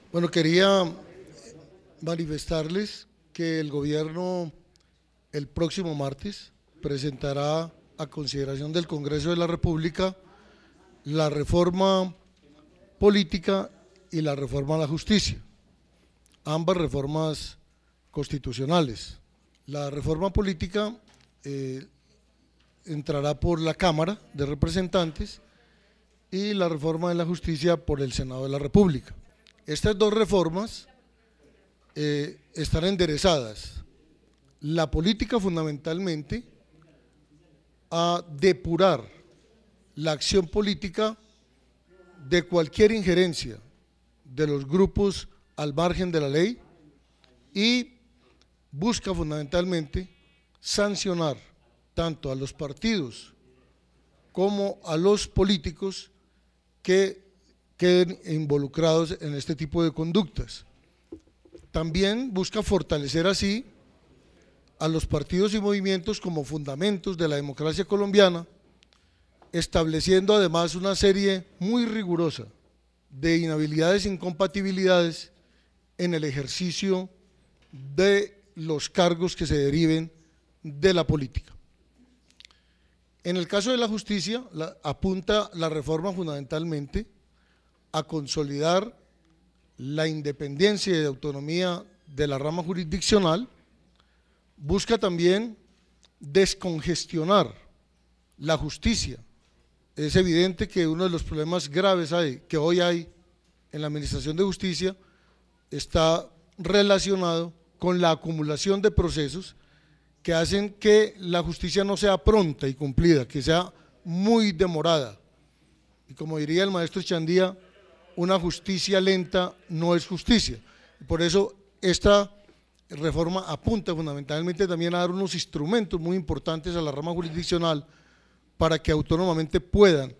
Bueno, quería manifestarles que el gobierno el próximo martes presentará a consideración del Congreso de la República la reforma política y la reforma a la justicia, ambas reformas constitucionales. La reforma política entrará por la Cámara de Representantes y la reforma de la justicia por el Senado de la República. Estas dos reformas están enderezadas, la política fundamentalmente a depurar la acción política de cualquier injerencia de los grupos al margen de la ley y busca fundamentalmente sancionar tanto a los partidos como a los políticos que queden involucrados en este tipo de conductas. También busca fortalecer así a los partidos y movimientos como fundamentos de la democracia colombiana, estableciendo además una serie muy rigurosa de inhabilidades e incompatibilidades en el ejercicio de los cargos que se deriven de la política. En el caso de la justicia, apunta la reforma fundamentalmente a consolidar la independencia y autonomía de la rama jurisdiccional, busca también descongestionar la justicia. Es evidente que uno de los problemas graves que hoy hay en la administración de justicia está relacionado con la acumulación de procesos que hacen que la justicia no sea pronta y cumplida, que sea muy demorada. Y como diría el maestro Chandía, una justicia lenta no es justicia. Por eso esta reforma apunta fundamentalmente también a dar unos instrumentos muy importantes a la rama jurisdiccional para que autónomamente puedan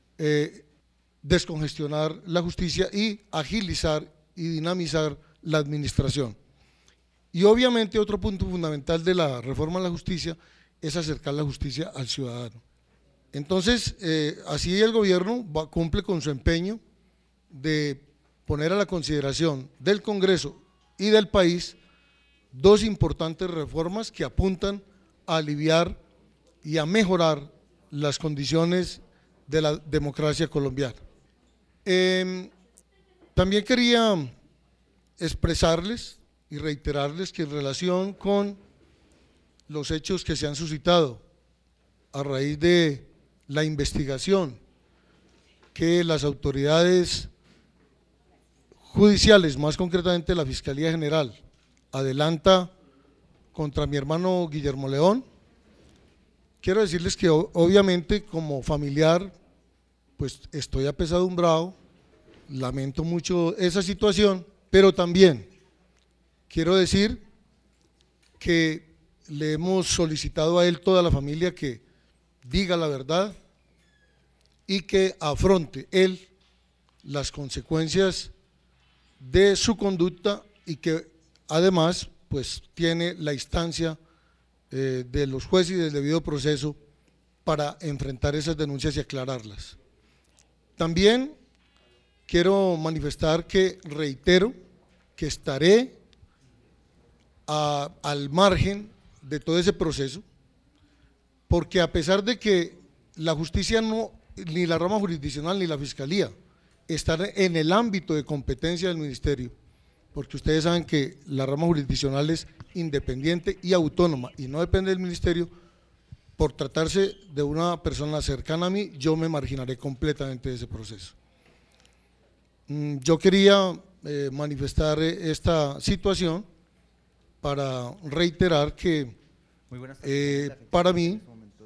descongestionar la justicia y agilizar y dinamizar la administración. Y obviamente otro punto fundamental de la reforma a la justicia es acercar la justicia al ciudadano. Entonces, así el gobierno cumple con su empeño de poner a la consideración del Congreso y del país dos importantes reformas que apuntan a aliviar y a mejorar las condiciones de la democracia colombiana. También quería expresarles y reiterarles que en relación con los hechos que se han suscitado a raíz de la investigación que las autoridades judiciales, más concretamente la Fiscalía General, adelanta contra mi hermano Guillermo León, quiero decirles que obviamente como familiar pues estoy apesadumbrado, lamento mucho esa situación, pero también quiero decir que le hemos solicitado a él, toda la familia, que diga la verdad y que afronte él las consecuencias de su conducta y que además pues tiene la instancia de los jueces y del debido proceso para enfrentar esas denuncias y aclararlas. También quiero manifestar que reitero que estaré al margen de todo ese proceso, porque a pesar de que la justicia no, ni la rama jurisdiccional ni la fiscalía están en el ámbito de competencia del ministerio, porque ustedes saben que la rama jurisdiccional es independiente y autónoma y no depende del ministerio, por tratarse de una persona cercana a mí, yo me marginaré completamente de ese proceso. Yo quería manifestar esta situación para reiterar que para mí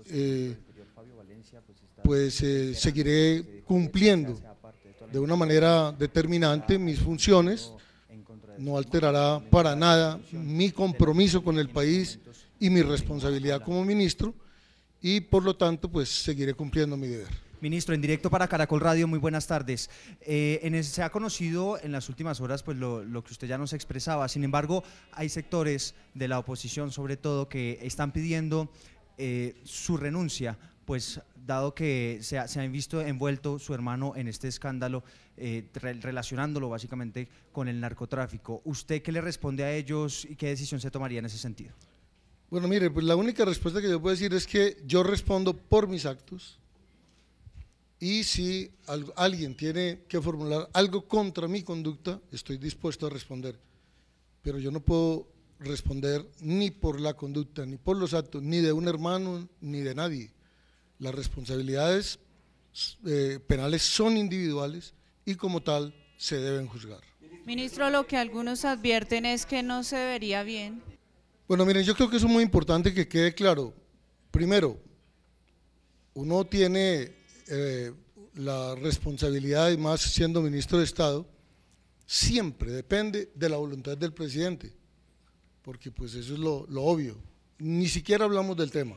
seguiré cumpliendo de una manera determinante mis funciones, no alterará para nada mi compromiso con el país y mi responsabilidad como ministro, y por lo tanto pues seguiré cumpliendo mi deber. Ministro, en directo para Caracol Radio, muy buenas tardes. Se ha conocido en las últimas horas pues lo que usted ya nos expresaba. Sin embargo, hay sectores de la oposición sobre todo que están pidiendo su renuncia, pues dado que se ha visto envuelto su hermano en este escándalo relacionándolo básicamente con el narcotráfico. ¿Usted qué le responde a ellos y qué decisión se tomaría en ese sentido? Bueno, mire, pues la única respuesta que yo puedo decir es que yo respondo por mis actos, y si alguien tiene que formular algo contra mi conducta, estoy dispuesto a responder, pero yo no puedo responder ni por la conducta, ni por los actos, ni de un hermano, ni de nadie. Las responsabilidades penales son individuales y como tal se deben juzgar. Ministro, lo que algunos advierten es que no se vería bien. Bueno, miren, yo creo que eso es muy importante que quede claro. Primero, uno tiene la responsabilidad, y más siendo ministro de Estado, siempre depende de la voluntad del presidente, porque pues eso es lo obvio. Ni siquiera hablamos del tema,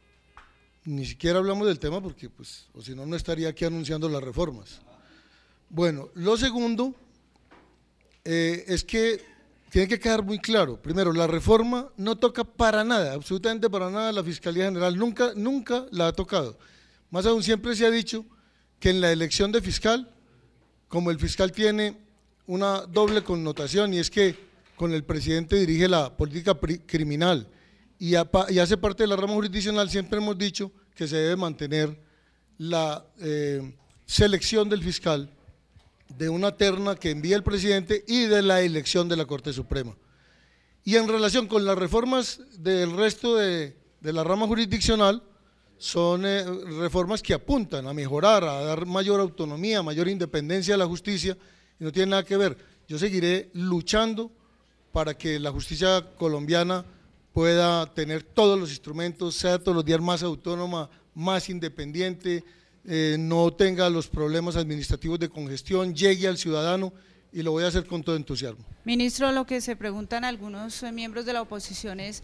porque pues, o si no, no estaría aquí anunciando las reformas. Bueno, lo segundo es que tiene que quedar muy claro. Primero, la reforma no toca para nada, absolutamente para nada, la Fiscalía General, nunca la ha tocado. Más aún, siempre se ha dicho que en la elección de fiscal, como el fiscal tiene una doble connotación, y es que con el presidente dirige la política criminal y hace parte de la rama jurisdiccional, siempre hemos dicho que se debe mantener la selección del fiscal de una terna que envía el presidente y de la elección de la Corte Suprema. Y en relación con las reformas del resto de la rama jurisdiccional, son reformas que apuntan a mejorar, a dar mayor autonomía, mayor independencia a la justicia, y no tiene nada que ver. Yo seguiré luchando para que la justicia colombiana pueda tener todos los instrumentos, sea todos los días más autónoma, más independiente, no tenga los problemas administrativos de congestión, llegue al ciudadano, y lo voy a hacer con todo entusiasmo. Ministro, lo que se preguntan algunos miembros de la oposición es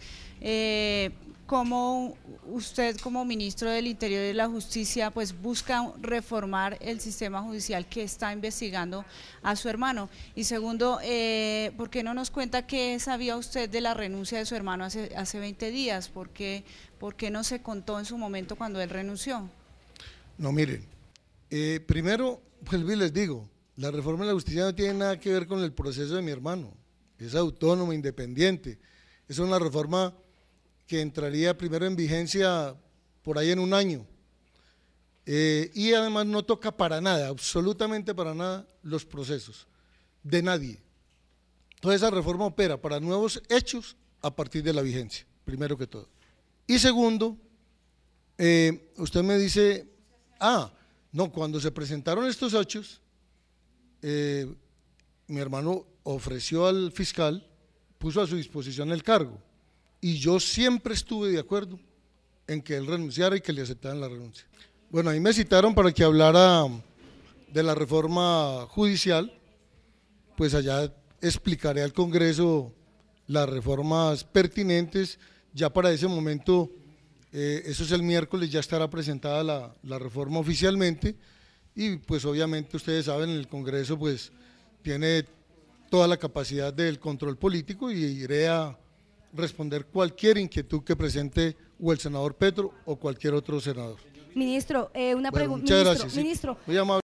cómo usted como ministro del Interior y de la Justicia pues busca reformar el sistema judicial que está investigando a su hermano. Y segundo, ¿por qué no nos cuenta qué sabía usted de la renuncia de su hermano hace 20 días? ¿Por qué no se contó en su momento cuando él renunció? No, miren, primero, pues les digo, la reforma de la justicia no tiene nada que ver con el proceso de mi hermano, es autónoma, independiente, es una reforma que entraría primero en vigencia por ahí en un año, y además no toca para nada, absolutamente para nada, los procesos de nadie. Entonces esa reforma opera para nuevos hechos a partir de la vigencia, primero que todo. Y segundo, usted me dice, no, cuando se presentaron estos hechos, mi hermano ofreció al fiscal, puso a su disposición el cargo, y yo siempre estuve de acuerdo en que él renunciara y que le aceptaran la renuncia. Bueno, ahí me citaron para que hablara de la reforma judicial, pues allá explicaré al Congreso las reformas pertinentes. Ya para ese momento, eso es el miércoles, ya estará presentada la reforma oficialmente, y pues obviamente ustedes saben, el Congreso pues tiene toda la capacidad del control político, y iré a responder cualquier inquietud que presente o el senador Petro o cualquier otro senador. Ministro, una pregunta. Muchas gracias. Ministro. Muy amable.